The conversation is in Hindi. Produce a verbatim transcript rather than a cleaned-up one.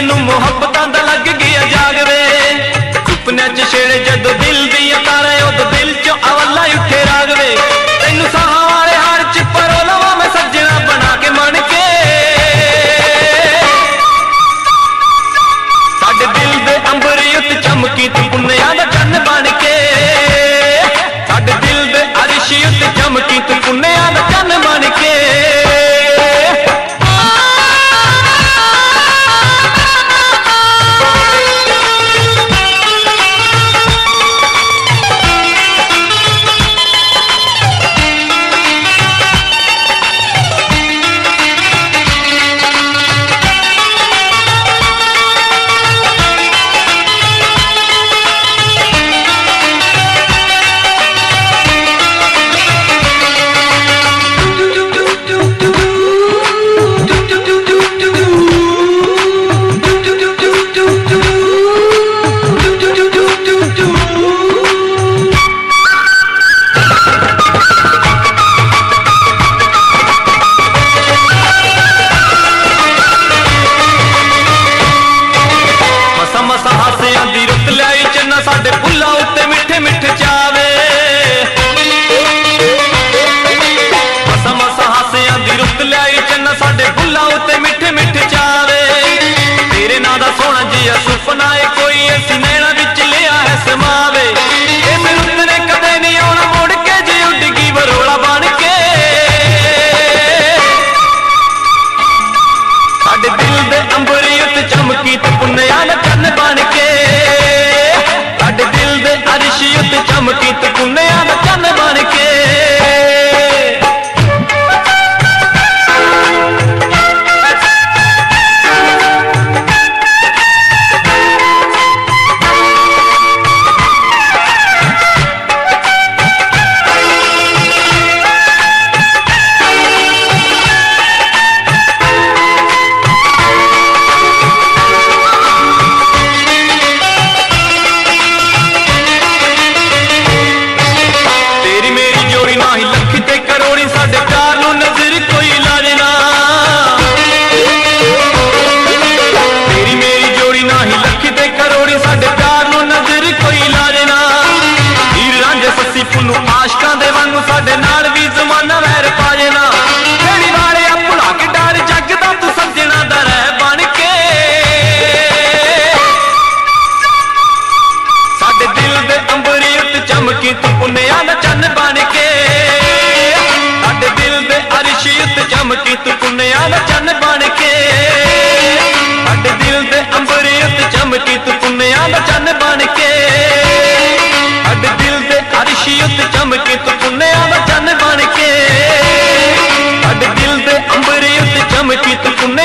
नू मुहब्बतां दा लग गया जाग वे। सुपने च छेड़े जदों दिल दियां तारे उदों दिल चों अवला उठे राग वे। तैनू साहां वाले हाड़ च परो लवां मैं सज्जना बना के मन के। साडे दिल दे अंबरी उत्ते चमकी तू पुन्निया दा चन्न बन के। साडे दिल दे अरशी उत्ते चमकी तू पुन्निया दा चन्न बन के। साडे फुल्लां उत्ते मिठे मिठे चावे। मसा मसा हासियां दी रुत लाई चन्ना साडे फुल्लां उत्ते मिठे मिठे चावे। तेरे नां दा सोहना जिहा सुपना है कोई ऐसी नैना विच लिया है समावे। इस रुत ने कदे नहीं आउणा मुड़ के जे उड्डगी बरोला बन के। साडे दिल दे अंबरी उत्ते चमकी तू पुन्निया दा चन्न बन के। अरशी उत्ते चमकी तू पुन्निया दा चन्न बन के। पुन्नू आशकां दे वांगू साडे नाल भी जमाना वैर पा जाना। खेड़ी वाले भुला के डर जगदा तू सज्जना दा रह बन के। साडे दिल दे अंबरी उत्ते चमकी तू पुन्निया दा चन्न बन के। साडे दिल दे अरशी उत्ते चमकी तू पुन्निया दा चन्न बन के। साडे दिल दे अंबरी उत्ते चमकी तू पुन्निया दा चन्न बन के। साडे दिल दे अरशी उत्ते चमकी तू पुन्निया दा चन्न बन के। साडे दिल दे अंबरी उत्ते चमकी तू पुन्निया